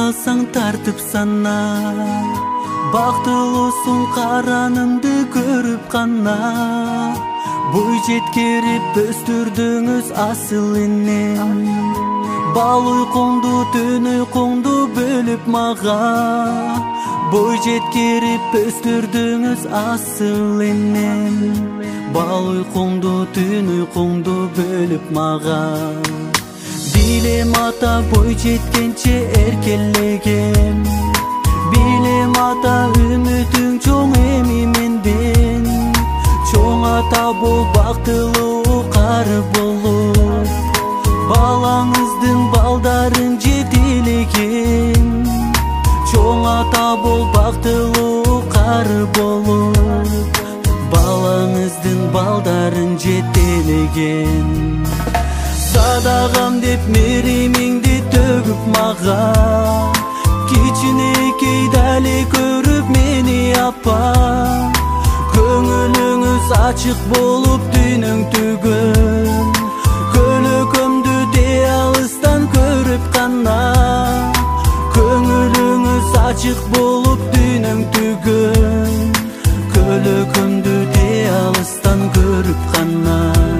алсаң тартып сана, бактылуусуң каранымды көрүп кана. Бой жеткерип өстүрдүңүз асыл энем, бал уйкуңду түн уйкуңду бөлүп мага. Бой жеткерип өстүрдүңүз асыл энем, бал уйкуңду түн уйкуңду бөлүп мага. Билем ата бой жеткенче эркелеген, билем ата үмүтүң чоң эми менден. Чоң ата бол, бактылуу кары болуп, балаңыздын балдарын жетелеген. Чоң ата бол, бактылуу кары болуп, балаңыздын балдарын жетелеген. Садагам деп меримиңди төгүп мага, кичинекей дали көрүп мени апа. Көңүлүңүз ачык болуп түнүң түгөн, көлөкөмдү де алыстан көрүп кана. Көңүлүңүз ачык болуп түнүң түгөн, көлөкөмдү де алыстан көрүп кана.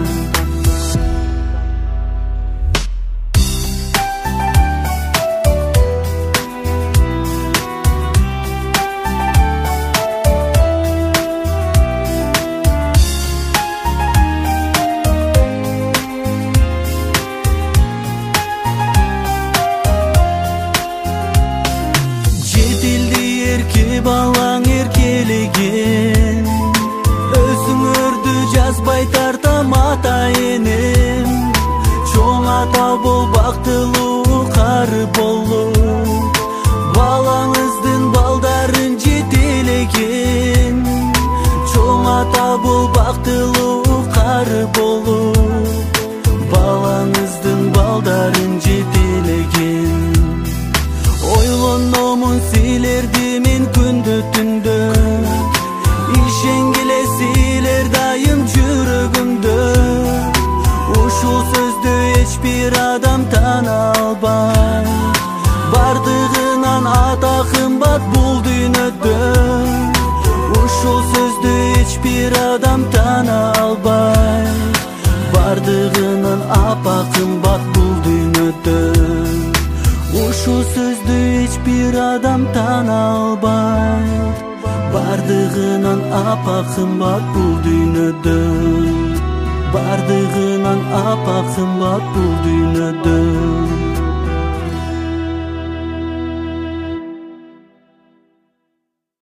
Балаң эркелеген, өзүңөрдү жазбай тартам ата энем. Чоң ата бол, бактылуу кары болуп, балаңыздын балдарын жетелеген. Чоң ата бол, бактылуу кары болуп, балаңыздын балдарын жетелеген. Ойлономун силерди мен күндү түндө, ишенгиле силер дайым жүрөгүмдө. Ушул сөздү эч бир адам тана албай, бардыгынан ата кымбат бул дүйнөдө. Ушул сөздү эч бир адам тана албай, бардыгынан апа кымбат бул дүйнөдө. Ушул сөздү эч бир адам тана албай, бардыгынан апа кымбат бул дүйнөдө. Бардыгынан апа кымбат бул дүйнөдө.